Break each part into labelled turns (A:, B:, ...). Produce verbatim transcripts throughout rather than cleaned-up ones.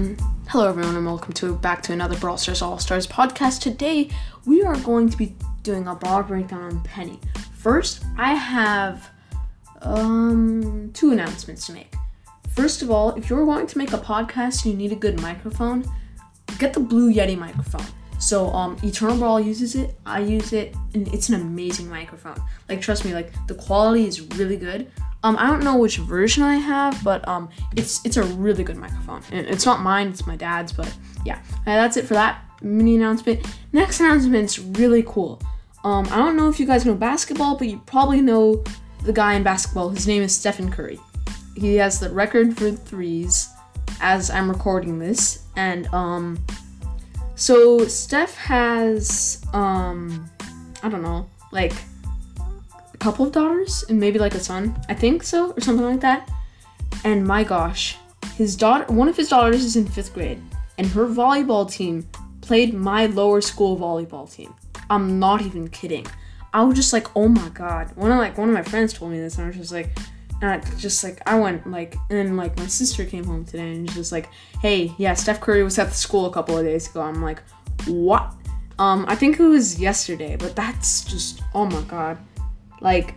A: everyone. Hello everyone and welcome to back to another Brawl Stars All-Stars podcast. Today we are going to be doing a ball breakdown on Penny. First, I have um two announcements to make. First of all, if you're going to make a podcast and you need a good microphone, get the Blue Yeti microphone. So um Eternal Brawl uses it, I use it, and it's an amazing microphone. Like, trust me, like the quality is really good. Um, I don't know which version I have, but um, it's it's a really good microphone. And it's not mine, it's my dad's, but yeah. Uh, that's it for that mini announcement. Next announcement's really cool. Um, I don't know if you guys know basketball, but you probably know the guy in basketball. His name is Stephen Curry. He has the record for threes as I'm recording this. And um, so Steph has, um, I don't know, like, couple of daughters and maybe like a son, I think so, or something like that. And my gosh, his daughter, one of his daughters is in fifth grade, and her volleyball team played my lower school volleyball team. I'm not even kidding. I was just like, oh my god. One of like one of my friends told me this, and I was just like, and I just like I went like, and then like my sister came home today and was just like, hey, yeah, Steph Curry was at the school a couple of days ago. I'm like, what? Um, I think it was yesterday, but that's just, oh my god. Like,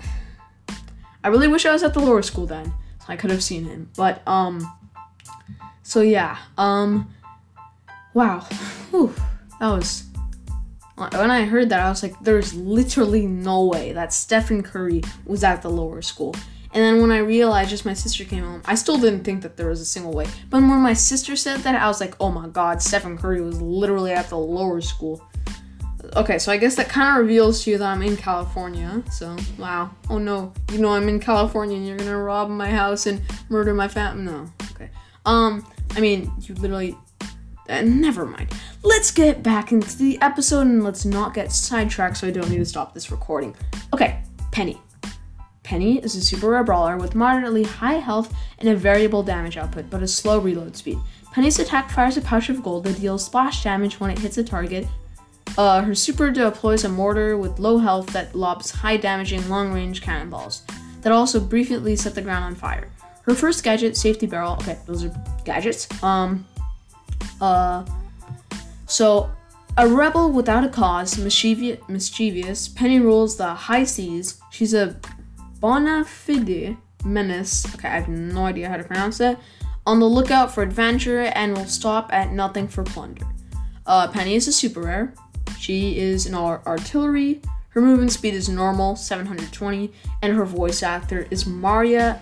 A: I really wish I was at the lower school then, so I could have seen him. But, um, so yeah, um, wow, whew, that was, when I heard that, I was like, there's literally no way that Stephen Curry was at the lower school. And then when I realized just my sister came home, I still didn't think that there was a single way. But when my sister said that, I was like, oh my god, Stephen Curry was literally at the lower school. Okay, so I guess that kind of reveals to you that I'm in California, so, wow. Oh no, you know I'm in California and you're gonna rob my house and murder my fam- no, okay. Um, I mean, you literally, uh, never mind. Let's get back into the episode and let's not get sidetracked so I don't need to stop this recording. Okay, Penny. Penny is a super rare brawler with moderately high health and a variable damage output, but a slow reload speed. Penny's attack fires a pouch of gold that deals splash damage when it hits a target. Uh, her super deploys a mortar with low health that lobs high-damaging long-range cannonballs that also briefly set the ground on fire. Her first gadget, Safety Barrel, okay, those are gadgets. Um, uh, so, a rebel without a cause, mischievous, mischievous, Penny rules the high seas. She's a bona fide menace, okay, I have no idea how to pronounce that, on the lookout for adventure and will stop at nothing for plunder. Uh, Penny is a super rare. She is an ar- artillery, her movement speed is normal, seven hundred twenty, and her voice actor is Maria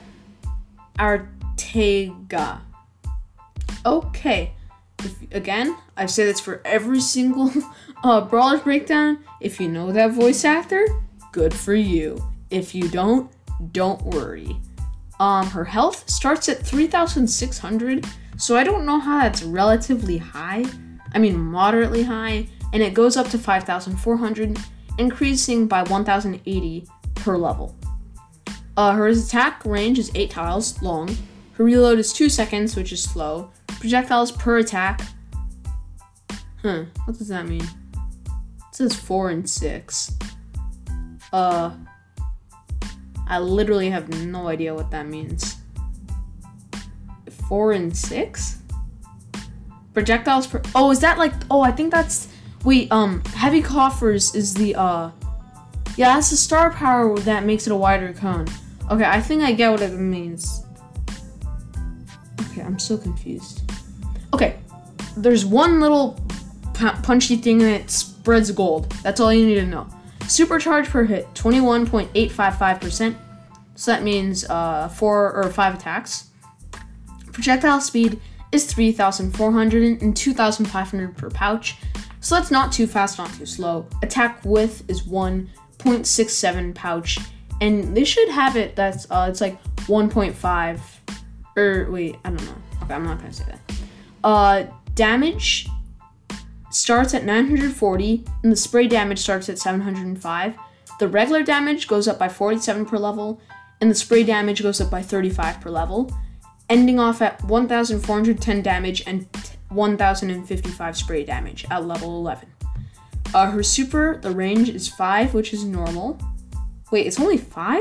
A: Arteaga. Okay, if, again, I say this for every single uh, Brawler breakdown. If you know that voice actor, good for you. If you don't, don't worry. Um, her health starts at three thousand six hundred, so I don't know how that's relatively high. I mean, moderately high. And it goes up to five thousand four hundred, increasing by one thousand eighty per level. Uh, her attack range is eight tiles long. Her reload is two seconds, which is slow. Projectiles per attack. Huh, what does that mean? It says four and six. Uh, I literally have no idea what that means. Four and six? Projectiles per, oh, is that like, oh, I think that's, wait, um, heavy coffers is the, uh, yeah, that's the star power that makes it a wider cone. Okay, I think I get what it means. Okay, I'm so confused. Okay, there's one little p- punchy thing and it spreads gold. That's all you need to know. Supercharge per hit, twenty-one point eight five five percent. So that means, uh, four or five attacks. Projectile speed is three thousand four hundred and two thousand five hundred per pouch. So that's not too fast, not too slow. Attack width is one point six seven pouch, and they should have it that's uh it's like one point five, or wait, I don't know. Okay, I'm not gonna say that. Uh, damage starts at nine hundred forty, and the spray damage starts at seven hundred five. The regular damage goes up by forty-seven per level, and the spray damage goes up by thirty-five per level, ending off at one thousand four hundred ten damage and one thousand fifty-five spray damage at level eleven. Uh, her super, the range is five, which is normal. Wait, it's only five?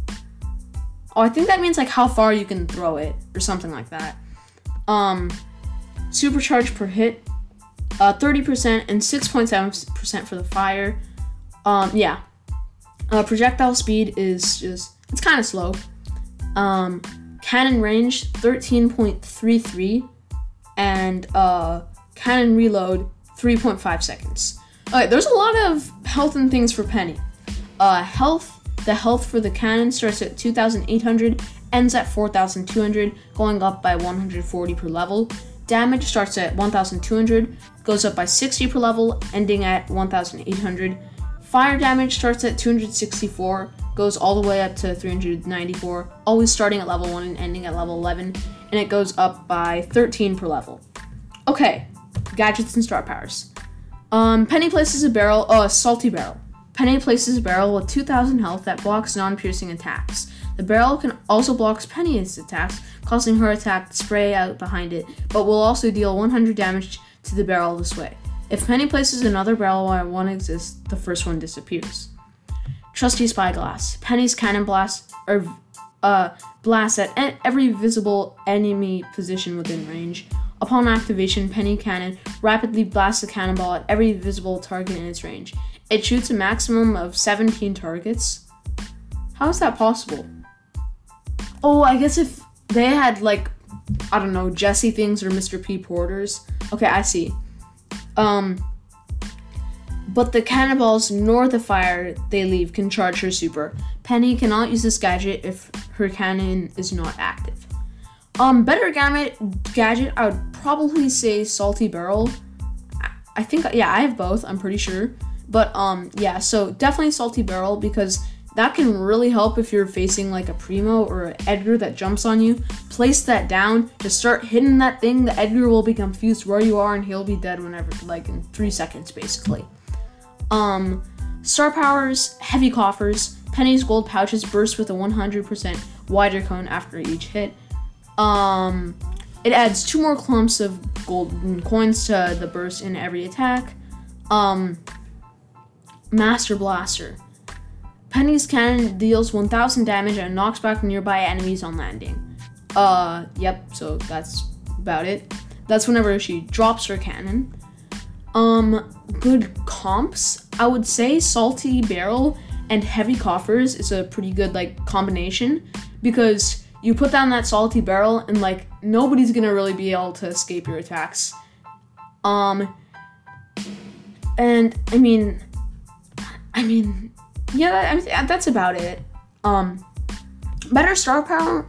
A: Oh, I think that means like how far you can throw it or something like that. Um, supercharge per hit, uh, thirty percent and six point seven percent for the fire. Um, yeah. Uh, projectile speed is just, it's kind of slow. Um, cannon range, thirteen point three three. And uh, cannon reload, three point five seconds. Alright, there's a lot of health and things for Penny. Uh, health, the health for the cannon starts at two thousand eight hundred, ends at four thousand two hundred, going up by one hundred forty per level. Damage starts at one thousand two hundred, goes up by sixty per level, ending at one thousand eight hundred. Fire damage starts at two hundred sixty-four, goes all the way up to three hundred ninety-four, always starting at level one and ending at level eleven, and it goes up by thirteen per level. Okay, gadgets and star powers. Um, Penny places a barrel, oh, a salty barrel. Penny places a barrel with two thousand health that blocks non-piercing attacks. The barrel can also block Penny's attacks, causing her attack to spray out behind it, but will also deal one hundred damage to the barrel this way. If Penny places another barrel while one exists, the first one disappears. Trusty Spyglass. Penny's cannon blast or uh, blasts at every visible enemy position within range. Upon activation, Penny Cannon rapidly blasts a cannonball at every visible target in its range. It shoots a maximum of seventeen targets. How is that possible? Oh, I guess if they had, like, I don't know, Jessie things or Mister P Porters. Okay, I see. Um, but the cannonballs nor the fire they leave can charge her super. Penny cannot use this gadget if her cannon is not active. Um, better gadget, gadget, I would probably say Salty Barrel. I think, yeah, I have both, I'm pretty sure. But, um, yeah, so definitely Salty Barrel, because that can really help if you're facing, like, a Primo or an Edgar that jumps on you. Place that down, just start hitting that thing, the Edgar will be confused where you are, and he'll be dead whenever, like, in three seconds, basically. Um, star powers, heavy coffers. Penny's gold pouches burst with a one hundred percent wider cone after each hit. Um, it adds two more clumps of golden coins to the burst in every attack. Um, Master Blaster. Penny's cannon deals one thousand damage and knocks back nearby enemies on landing. Uh, yep, so that's about it. That's whenever she drops her cannon. Um, good comps. I would say Salty Barrel and Heavy Coffers is a pretty good, like, combination, because you put down that Salty Barrel and, like, nobody's gonna really be able to escape your attacks. Um, and, I mean, I mean, yeah, I mean, that's about it. Um, better star power.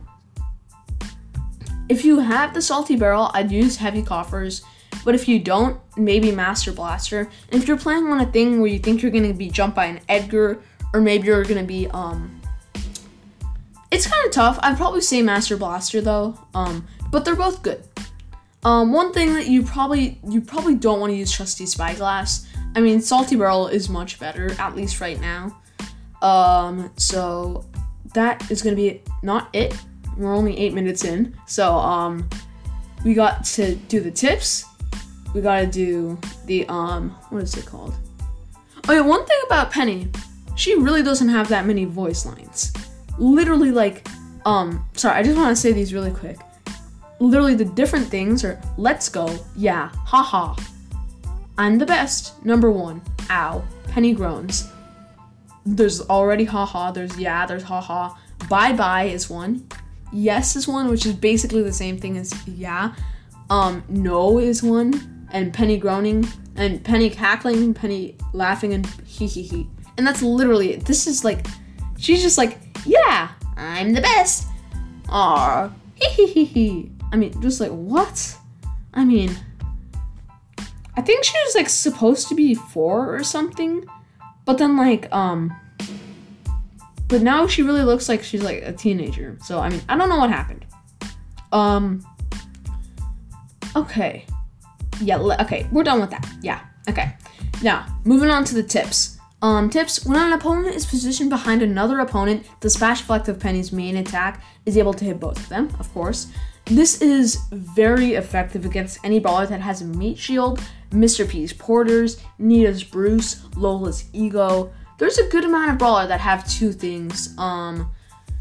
A: If you have the Salty Barrel, I'd use Heavy Coffers. But if you don't, maybe Master Blaster. And if you're playing on a thing where you think you're gonna be jumped by an Edgar, or maybe you're gonna be, um, it's kind of tough. I'd probably say Master Blaster though. Um, but they're both good. Um, one thing that you probably you probably don't want to use Trusty Spyglass. I mean, Salty Barrel is much better, at least right now. Um, so that is gonna be not it. We're only eight minutes in, so um, we got to do the tips. We gotta do the um, what is it called? Oh yeah, one thing about Penny, she really doesn't have that many voice lines. Literally, like, um, sorry, I just want to say these really quick. Literally, the different things are, let's go, yeah, haha, I'm the best, number one, ow, Penny groans. There's already haha, there's yeah, there's haha, bye-bye is one, yes is one, which is basically the same thing as yeah, um, no is one, and Penny groaning, and Penny cackling, Penny laughing, and hee hee hee. And that's literally it. This is like, she's just like, yeah, I'm the best. Aw, hee hee hee hee. I mean, just like, what? I mean, I think she was like supposed to be four or something, but then like, um, but now she really looks like she's like a teenager. So, I mean, I don't know what happened. Um, okay. Yeah, okay, we're done with that. Yeah, okay. Now, moving on to the tips. Um, tips, when an opponent is positioned behind another opponent, the Smash Effect of Penny's main attack is able to hit both of them, of course. This is very effective against any brawler that has a Meat Shield, Mister P's Porters, Nita's Bruce, Lola's Ego. There's a good amount of brawler that have two things. Um,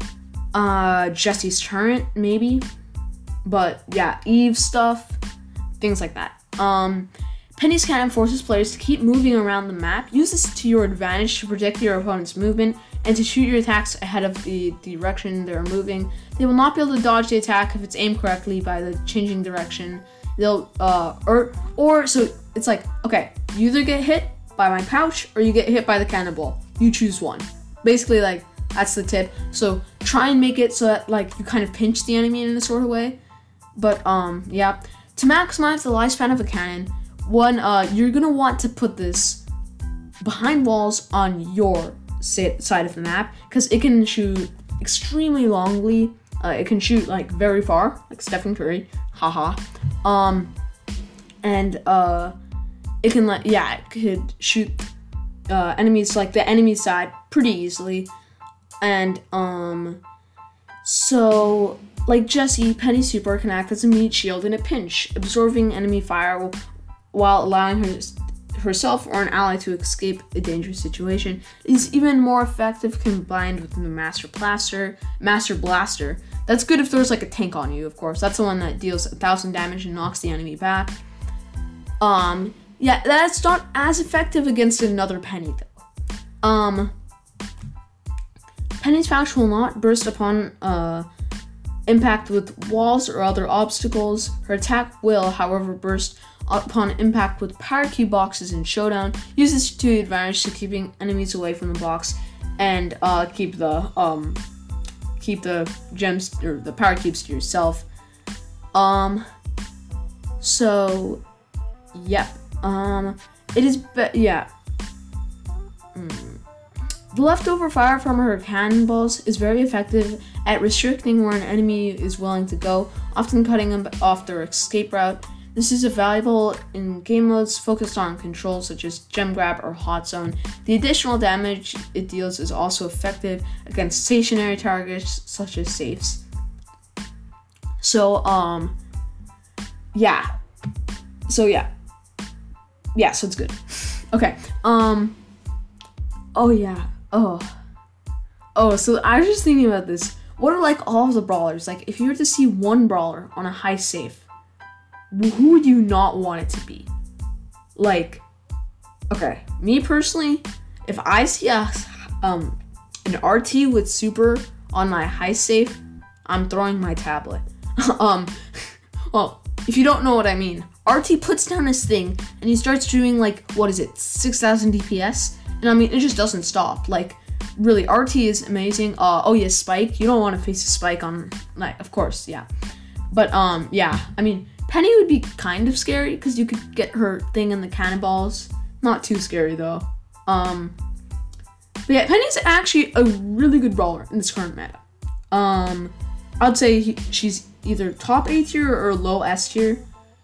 A: uh, Jessie's Turret, maybe. But, yeah, Eve stuff. things like that. Um, Penny's cannon forces players to keep moving around the map. Use this to your advantage to predict your opponent's movement and to shoot your attacks ahead of the direction they're moving. They will not be able to dodge the attack if it's aimed correctly by the changing direction. They'll, uh, or, or, so it's like, okay, you either get hit by my pouch or you get hit by the cannonball. You choose one. Basically, like, that's the tip. So try and make it so that, like, you kind of pinch the enemy in a sort of way. But, um, yeah. To maximize the lifespan of a cannon, one, uh, you're gonna want to put this behind walls on your side of the map, because it can shoot extremely longly. Uh, it can shoot, like, very far, like Stephen Curry. Haha. Um, and, uh, it can, like, yeah, it could shoot, uh, enemies, like, the enemy side pretty easily. And, um, so, like Jessie, Penny's super can act as a meat shield in a pinch, absorbing enemy fire while allowing her, herself or an ally to escape a dangerous situation. It's even more effective combined with the Master Blaster. Master Blaster. That's good if there's like a tank on you, of course. That's the one that deals a thousand damage and knocks the enemy back. Um, yeah, that's not as effective against another Penny though. Um, Penny's pouch will not burst upon uh. impact with walls or other obstacles. Her attack will, however, burst upon impact with power cube boxes in Showdown. Use this to your advantage to keeping enemies away from the box and uh, keep the um keep the gems or the power cubes to yourself. Um. So, yep. Um. It is be- yeah. Mm. The leftover fire from her cannonballs is very effective at restricting where an enemy is willing to go, often cutting them off their escape route. This is valuable in game modes focused on controls such as gem grab or hot zone. The additional damage it deals is also effective against stationary targets such as safes. So, um, yeah. So, yeah. Yeah, so it's good. Okay, um, oh yeah. Oh, oh, so I was just thinking about this. What are like all of the brawlers? Like, if you were to see one brawler on a high safe, who would you not want it to be? Like, okay, me personally, if I see a um an R T with super on my high safe, I'm throwing my tablet. um, well, if you don't know what I mean, R T puts down his thing and he starts doing like, what is it, six thousand D P S? And I mean, it just doesn't stop. Like, really, R T is amazing. Uh, oh yeah, Spike. You don't want to face a Spike on, like, of course, yeah. But, um, yeah. I mean, Penny would be kind of scary because you could get her thing in the cannonballs. Not too scary, though. Um, but yeah, Penny's actually a really good brawler in this current meta. Um, I'd say he, she's either top A tier or low S tier.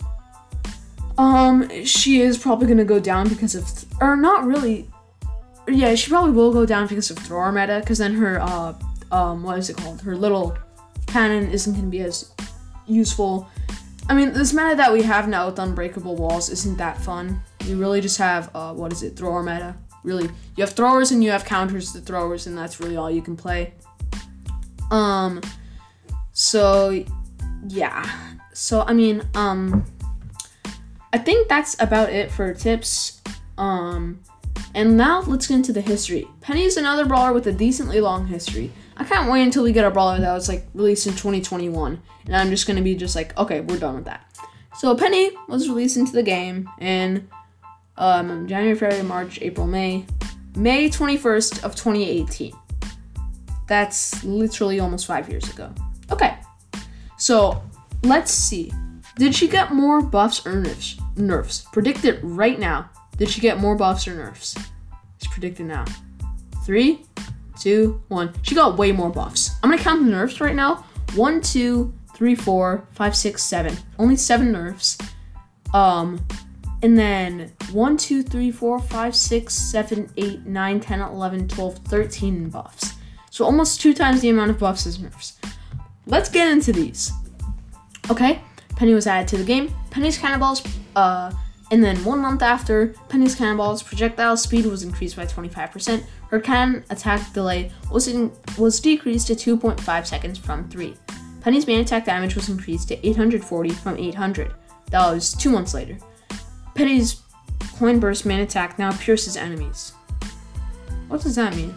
A: Um, she is probably going to go down because of, th- or not really, yeah, she probably will go down because of thrower meta, because then her, uh, um, what is it called? Her little cannon isn't going to be as useful. I mean, this meta that we have now with unbreakable walls isn't that fun. You really just have, uh, what is it, thrower meta. Really, you have throwers and you have counters to throwers, and that's really all you can play. Um, so, yeah. So, I mean, um, I think that's about it for tips. Um... And now let's get into the history. Penny is another brawler with a decently long history. I can't wait until we get a brawler that was like released in twenty twenty-one. And I'm just going to be just like, okay, we're done with that. So Penny was released into the game in um, January, February, March, April, May. May twenty-first of twenty eighteen. That's literally almost five years ago. Okay. So let's see. Did she get more buffs or nerfs? Nerfs. Predict it right now. Did she get more buffs or nerfs? It's predicted now. Three, two, one. She got way more buffs. I'm gonna count the nerfs right now. One, two, three, four, five, six, seven. Only seven nerfs. Um, and then one, two, three, four, five, six, seven, eight, nine, ten, eleven, twelve, thirteen buffs. So almost two times the amount of buffs as nerfs. Let's get into these. Okay, Penny was added to the game. Penny's cannonballs, uh, and then one month after, Penny's cannonballs projectile speed was increased by twenty-five percent. Her cannon attack delay was in, was decreased to two point five seconds from three. Penny's main attack damage was increased to eight hundred forty from eight hundred. That was two months later. Penny's Coin Burst main attack now pierces enemies. What does that mean?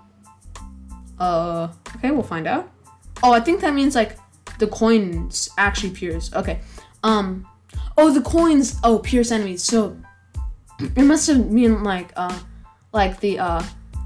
A: Uh, okay, we'll find out. Oh, I think that means like the coins actually pierce. Okay. Um, oh, the coins, oh, pierce enemies. So it must have mean like, uh, like the, uh,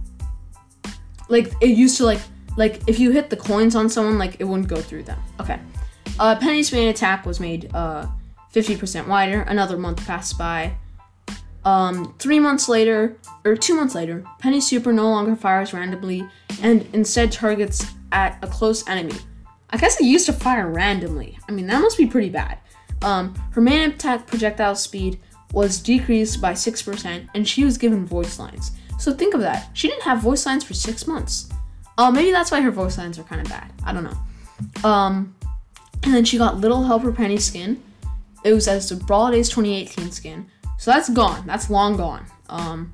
A: like it used to like, like if you hit the coins on someone, like it wouldn't go through them. Okay. Uh, Penny's main attack was made, uh, fifty percent wider. Another month passed by. Um, three months later, or two months later, Penny's super no longer fires randomly and instead targets at a close enemy. I guess it used to fire randomly. I mean, that must be pretty bad. Um, her main attack projectile speed was decreased by six percent and she was given voice lines. So think of that. She didn't have voice lines for six months. Uh, maybe that's why her voice lines are kind of bad. I don't know. Um, and then she got Little Helper Penny skin. It was as the Brawl Days twenty eighteen skin. So that's gone. That's long gone. Um,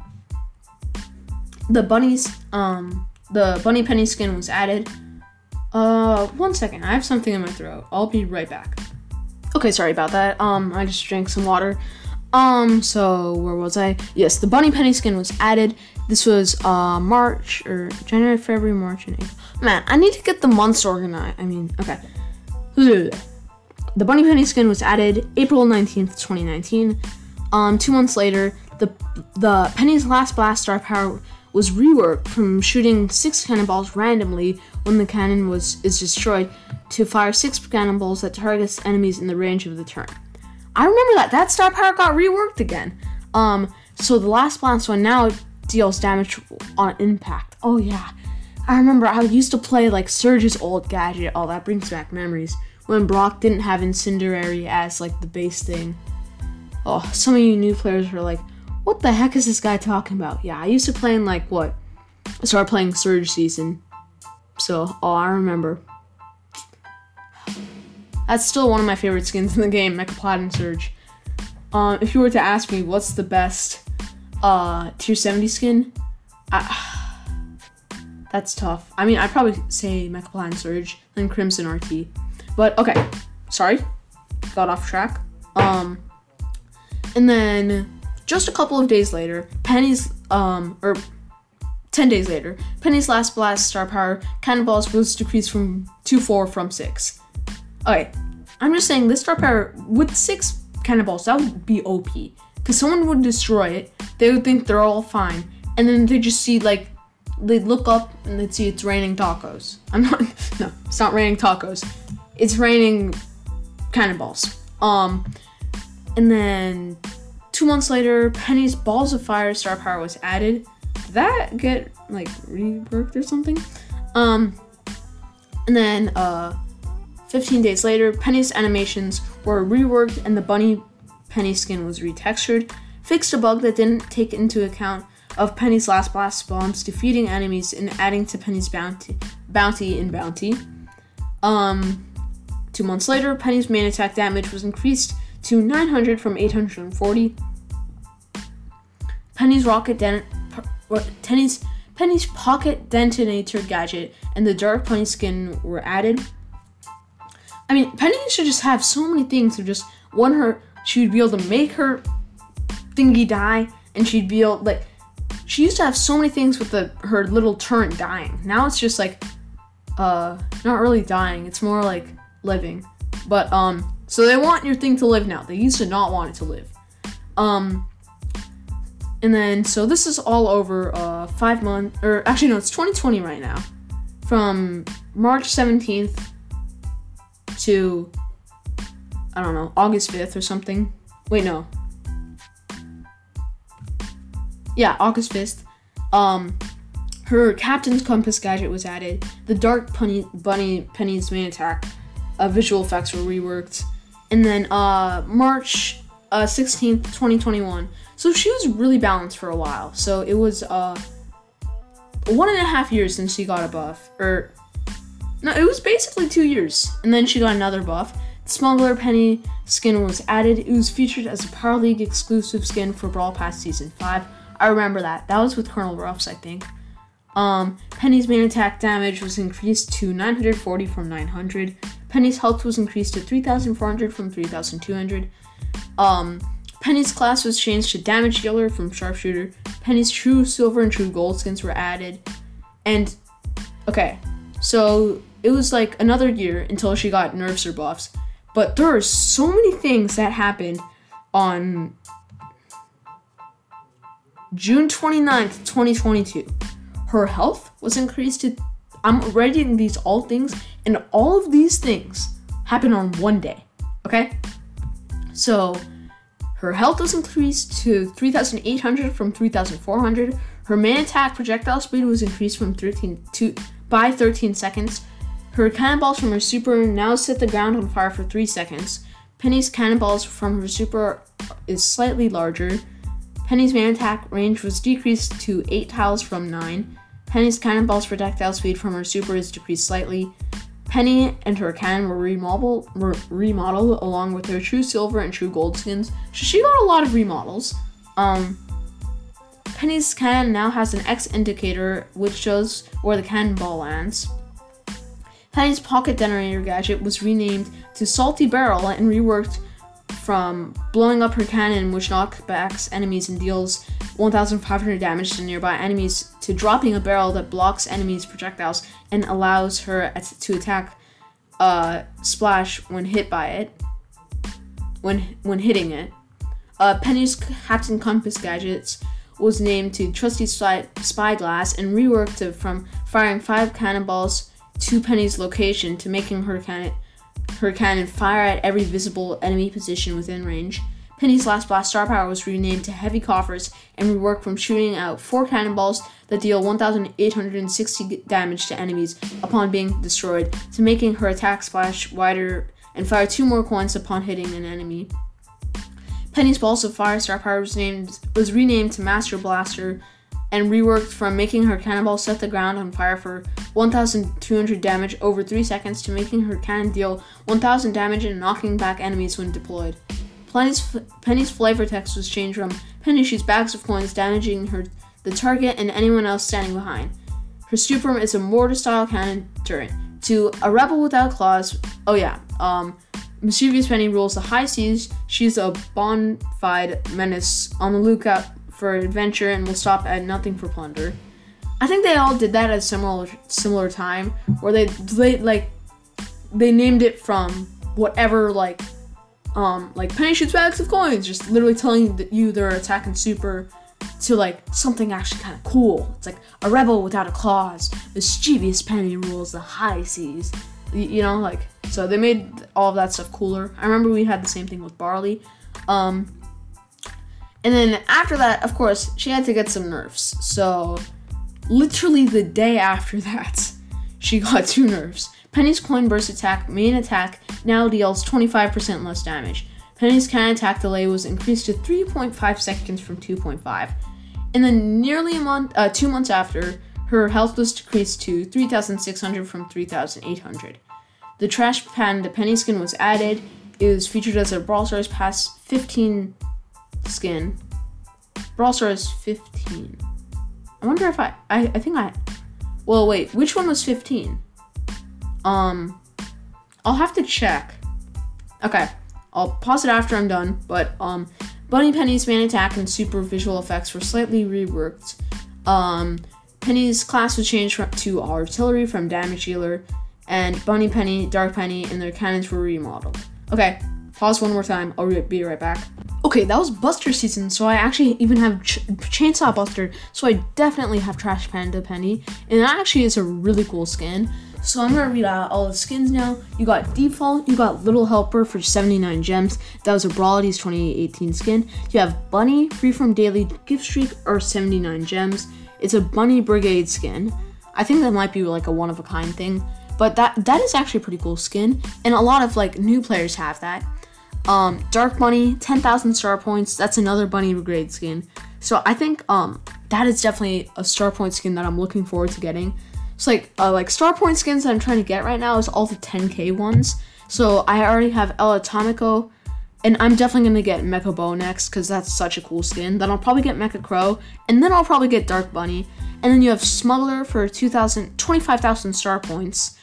A: the bunnies, um, the Bunny Penny skin was added. Uh, one second. I have something in my throat. I'll be right back. Okay, sorry about that. Um, I just drank some water. Um, so where was I? Yes, the Bunny Penny skin was added. This was uh March or January, February, March, and April. Man, I need to get the months organized. I mean, okay. The Bunny Penny skin was added April nineteenth, twenty nineteen. Um, two months later, the the Penny's Last Blast star power was reworked from shooting six cannonballs randomly when the cannon was is destroyed to fire six cannonballs that targets enemies in the range of the turn. I remember that. That star power got reworked again. Um, so the Last Blast one now deals damage on impact. Oh yeah. I remember I used to play like Surge's old gadget. Oh, that brings back memories. When Brock didn't have Incendiary as like the base thing. Oh, some of you new players were like, what the heck is this guy talking about? Yeah, I used to play in like what? I started playing Surge season. So, oh, I remember. That's still one of my favorite skins in the game, Mecha Platinum Surge. Um, if you were to ask me what's the best uh, tier seventy skin, I, that's tough. I mean, I'd probably say Mecha Platinum Surge, then Crimson R T. But, okay, sorry, got off track. Um, and then, just a couple of days later, Penny's, um, or ten days later, Penny's Last Blast star power cannonballs was decreased from to four from six. Okay, I'm just saying this star power, with six cannonballs, that would be O P. Because someone would destroy it, they would think they're all fine, and then they just see, like, they'd look up and they'd see it's raining tacos. I'm not, no, it's not raining tacos. It's raining cannonballs. Um, and then two months later, Penny's Balls of Fire star power was added. Did that get like reworked or something? Um, and then uh, fifteen days later, Penny's animations were reworked and the Bunny Penny skin was retextured. Fixed a bug that didn't take into account of Penny's Last Blast spawns, defeating enemies and adding to Penny's bounty, bounty in bounty. Um. Two months later, Penny's main attack damage was increased to nine hundred from eight hundred forty. Penny's rocket den- Penny's, Penny's pocket detonator gadget and the dark Penny skin were added. I mean, Penny should just have so many things. Of just one, her she would be able to make her thingy die, and she'd be able like she used to have so many things with the her little turret dying. Now it's just like uh not really dying. It's more like living. But um so they want your thing to live now. They used to not want it to live. Um and then so this is all over uh five months, or actually no, it's twenty twenty right now. From March seventeenth to I don't know, August fifth or something. Wait, no. Yeah, August fifth. Um her Captain's Compass gadget was added. The Dark Bunny, Bunny Penny's main attack Uh, visual effects were reworked. And then uh, March uh, sixteenth, twenty twenty-one. So she was really balanced for a while. So it was uh, one and a half years since she got a buff. Or, no, it was basically two years. And then she got another buff. The Smuggler Penny skin was added. It was featured as a Power League exclusive skin for Brawl Pass Season five. I remember that. That was with Colonel Ruffs, I think. Um, Penny's main attack damage was increased to nine hundred forty from nine hundred. Penny's health was increased to three thousand four hundred from three thousand two hundred. Um, Penny's class was changed to damage dealer from sharpshooter. Penny's true silver and true gold skins were added. And, okay, so it was like another year until she got nerfs or buffs. But there are so many things that happened on June twenty-ninth, twenty twenty-two. Her health was increased to, I'm writing these all things, and all of these things happened on one day, okay? So, her health was increased to three thousand eight hundred from three thousand four hundred. Her main attack projectile speed was increased from thirteen to by thirteen seconds. Her cannonballs from her super now set the ground on fire for three seconds. Penny's cannonballs from her super is slightly larger. Penny's main attack range was decreased to eight tiles from nine. Penny's cannonballs projectile speed from her super is decreased slightly. Penny and her cannon were remodeled, were remodeled along with her true silver and true gold skins. So she got a lot of remodels. Um, Penny's cannon now has an X indicator, which shows where the cannonball lands. Penny's pocket detonator gadget was renamed to Salty Barrel and reworked from blowing up her cannon, which knocks back enemies and deals one thousand five hundred damage to nearby enemies, to dropping a barrel that blocks enemies' projectiles and allows her at- to attack uh, Splash when hit by it. When when hitting it. Uh, Penny's Captain Compass gadgets was named to Trusty Spy- Spyglass and reworked to, from firing five cannonballs to Penny's location to making her cannon her cannon fire at every visible enemy position within range. Penny's Last Blast star power was renamed to Heavy Coffers and reworked from shooting out four cannonballs that deal one thousand eight hundred sixty damage to enemies upon being destroyed to making her attack splash wider and fire two more coins upon hitting an enemy. Penny's Balls of Fire star power was, named, was renamed to Master Blaster and reworked from making her cannonball set the ground on fire for one thousand two hundred damage over three seconds to making her cannon deal one thousand damage and knocking back enemies when deployed. Penny's, Penny's flavor text was changed from Penny shoots bags of coins, damaging her the target and anyone else standing behind. Her super is a mortar-style cannon turret. To a rebel without claws, oh yeah, um, Mischievous Penny rules the high seas. She's a bona fide menace on the lookout for adventure and will stop at nothing for plunder. I think they all did that at a similar similar time, where they they like they named it from whatever like um like Penny shoots bags of coins, just literally telling you their attack and super, to like something actually kind of cool. It's like a rebel without a claws. Mischievous Penny rules the high seas. You, you know, like so they made all of that stuff cooler. I remember we had the same thing with Barley. Um, And then after that, of course, she had to get some nerfs. So, literally the day after that, she got two nerfs. Penny's Coin Burst attack, main attack, now deals twenty-five percent less damage. Penny's Cannon attack delay was increased to three point five seconds from two point five. And then nearly a month, uh, two months after, her health was decreased to three thousand six hundred from three thousand eight hundred. The Trash Panda Penny skin was added. It was featured as a Brawl Stars Pass fifteen skin. Brawl Stars fifteen. I wonder if I, I I think I well wait, which one was fifteen? Um I'll have to check. Okay, I'll pause it after I'm done, but um Bunny Penny's main attack and super visual effects were slightly reworked. Um Penny's class was changed from, to artillery from damage dealer, and Bunny Penny, Dark Penny, and their cannons were remodeled. Okay, pause one more time. I'll re- be right back. Okay, that was Buster season, so I actually even have Ch- Chainsaw Buster, so I definitely have Trash Panda Penny, and that actually is a really cool skin. So I'm gonna read out all the skins now. You got Default, you got Little Helper for seventy-nine gems. That was a Brawlities twenty eighteen skin. You have Bunny, free from daily gift streak, or seventy-nine gems. It's a Bunny Brigade skin. I think that might be like a one-of-a-kind thing, but that that is actually a pretty cool skin, and a lot of like new players have that. Um, Dark Bunny, ten thousand star points. That's another Bunny Brigade skin. So I think um that is definitely a star point skin that I'm looking forward to getting. It's like uh, like star point skins that I'm trying to get right now is all the ten K ones. So I already have El Atomico, and I'm definitely gonna get Mecha Bo next because that's such a cool skin. Then I'll probably get Mecha Crow, and then I'll probably get Dark Bunny. And then you have Smuggler for two thousand, twenty-five thousand star points.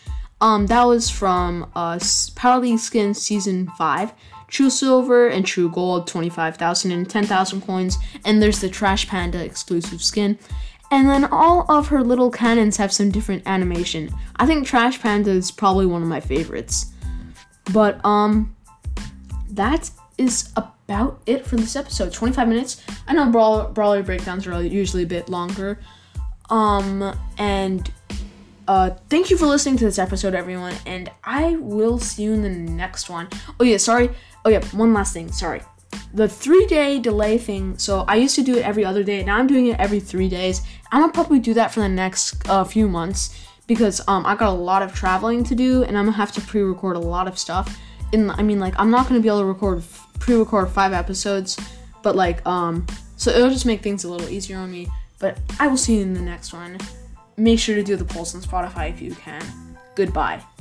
A: Um, that was from uh, Power League Skins Season five. True Silver and True Gold, twenty-five thousand and ten thousand coins. And there's the Trash Panda exclusive skin. And then all of her little cannons have some different animation. I think Trash Panda is probably one of my favorites. But, um, that is about it for this episode. twenty-five minutes. I know Brawl- Brawler breakdowns are usually a bit longer. Um, and... Uh, thank you for listening to this episode, everyone, and I will see you in the next one. Oh, yeah, sorry. Oh, yeah, one last thing. Sorry. The three-day delay thing, so I used to do it every other day. Now I'm doing it every three days. I'm going to probably do that for the next uh, few months because um, I got a lot of traveling to do, and I'm going to have to pre-record a lot of stuff. And I mean, like, I'm not going to be able to record pre-record five episodes, but, like, um, so it'll just make things a little easier on me. But I will see you in the next one. Make sure to do the polls on Spotify if you can. Goodbye.